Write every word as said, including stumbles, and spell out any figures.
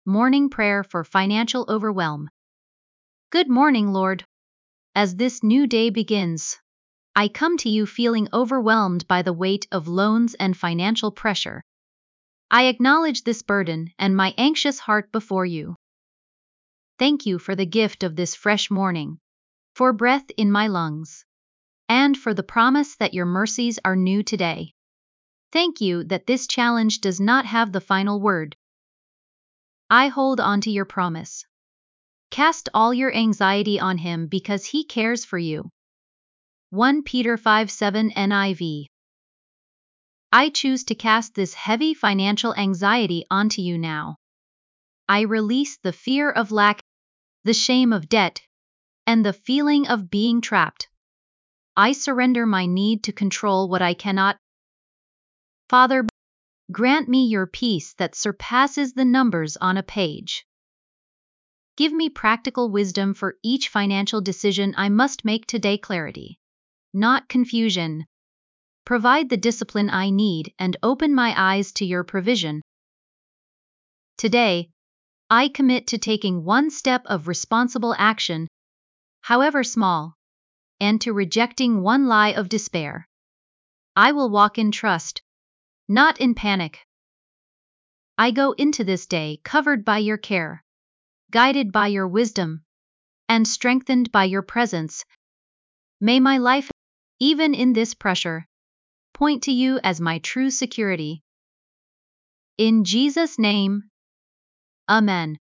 Morning Prayer for Financial Overwhelm. Good morning, Lord. As this new day begins, I come to you feeling overwhelmed by the weight of loans and financial pressure. I acknowledge this burden and my anxious heart before you. Thank you for the gift of this fresh morning, for breath in my lungs, and for the promise that your mercies are new today. Thank you that this challenge does not have the final word. I hold on to your promise. Cast all your anxiety on him because he cares for you. First Peter five seven N I V. I choose to cast this heavy financial anxiety onto you now. I release the fear of lack, the shame of debt, and the feeling of being trapped. I surrender my need to control what I cannot. Father, grant me your peace that surpasses the numbers on a page. Give me practical wisdom for each financial decision I must make today. Clarity, not confusion. Provide the discipline I need and open my eyes to your provision. Today, I commit to taking one step of responsible action, however small, and to rejecting one lie of despair. I will walk in trust, not in panic. I go into this day covered by your care, guided by your wisdom, and strengthened by your presence. May my life, even in this pressure, point to you as my true security. In Jesus' name, Amen.